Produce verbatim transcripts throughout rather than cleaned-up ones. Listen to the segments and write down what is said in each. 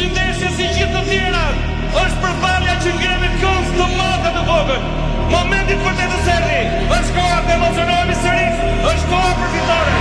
përshëndetje si gjithë të tjerat. Është përpallja që ngremi këngë të madhe të vogël. Momenti për të të serri. Është koha të emocionohemi sërish. Është koha për fitore.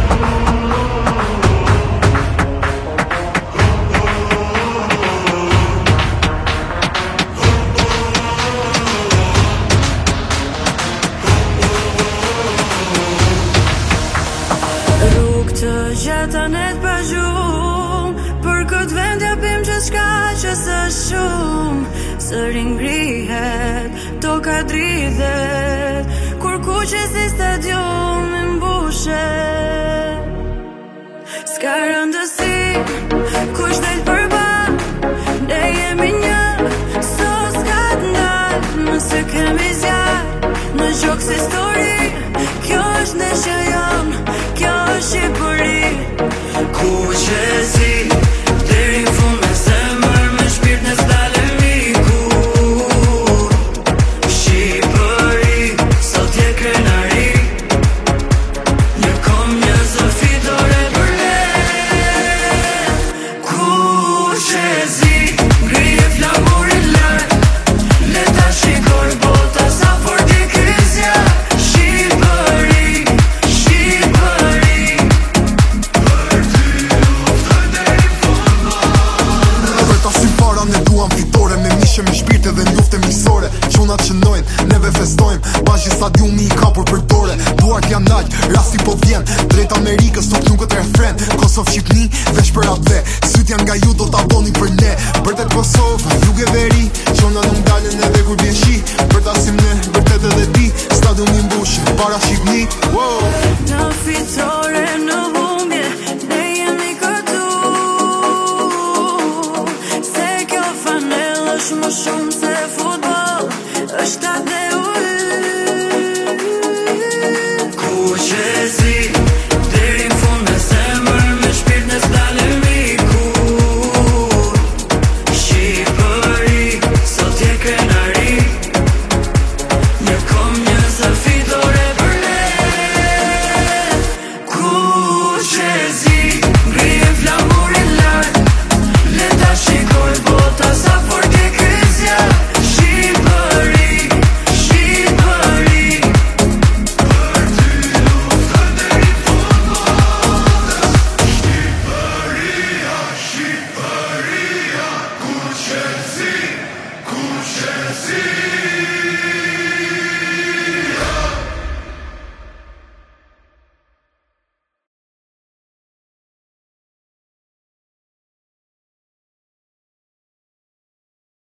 Të gjeta net pa gjumë, për këtë vend japim gjithë shka që së shumë. Sëri ngrihet, toka dridhet, kur kuqe si stadium i mbushet. S'ka rëndësi, kush del përba, ne jemi një, so s'ka t'ndal, nëse kemi zjarë, në gjokës histori, kjo është neshja jon, kjo është Shqipëri. Kuqezi, deri në fund me zemër, me shpirt ne s'dalemi kur. Shqipëri, sot je krenari, një kom një zë fitore për ne. Kuqezi, ngrije flamurin lart, le ta shikoj bota sa fort je ky zjarr. Shqipëri, Shqipëri, ne duam fitore, me mishe me shpirte dhe njufte misore. Qunat që nojnë, neve festojmë, bashkë stadiumi i kapur për dore. Duart janë nalë, rasti po vjen, drejt Amerikës nuk nuk këtë refren. Kosovë Shqipni, vesh për atë, syt janë nga ju do t'a doni për ne. Bërtet Kosovë, juge veri, qona nuk dalën edhe kur bjen shi. Për tasim ne, bërtet edhe ti, stadiumi mbushë, para Shqipni. Wow. Në fitore, në humbje, ne jemi këtu. është më shumë se futbol, është atë u Kuqezi, deri në fund me zemër, me shpirt ne s'dalemi kur. Shqipëri, sot je krenari, një kom një zë fitore për ne. Kuqezi.